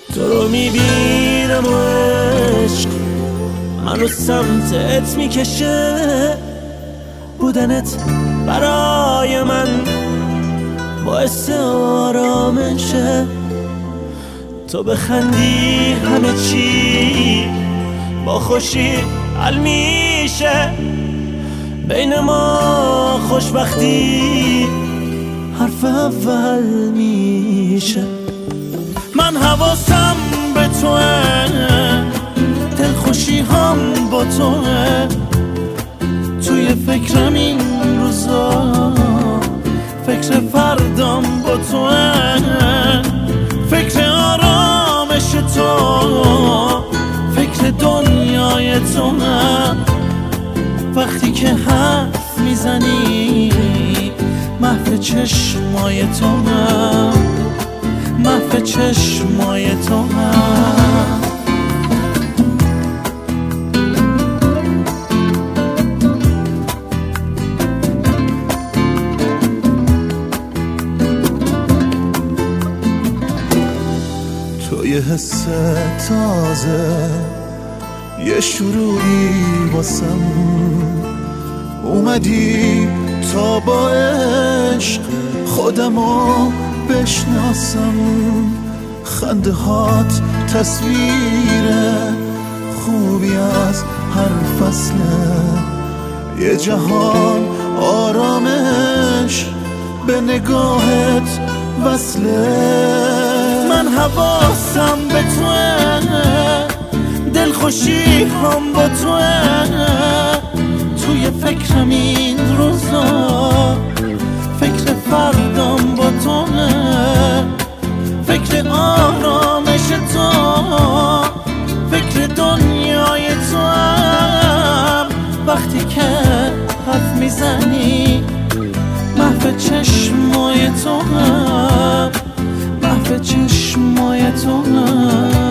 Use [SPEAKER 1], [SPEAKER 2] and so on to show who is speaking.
[SPEAKER 1] تو رو میبینم و عشق منو سمتت میکشه. بودنت برای من باعث آرامشه. تو بخندی همه چی با خوشی حل میشه. بین ما خوشبختی حرف اول میشه. من حواسم به توه، دلخوشی هم با توه. توی فکرم این روزا، فکر فردام با توه. فکر آرامش تو، فکر دنیای تو. وقتی که حرف میزنی محو چشمای تو، محو چشمای تو.
[SPEAKER 2] تو یه حس تازه، یه شروعی واسم اومدی تا با عشق خودمو بشناسم. خنده هات تصویر خوبی از هر فصله. یه جهان آرامش به نگاهت وصله.
[SPEAKER 1] من حواسم به توه، دلخوشی هم با توه. توی فکرم این روزا، فکر فردام با توه. فکر آرامش تو، فکر دنیای تو. وقتی که حرف میزنی محو چشمای تو، محو چشمای تو.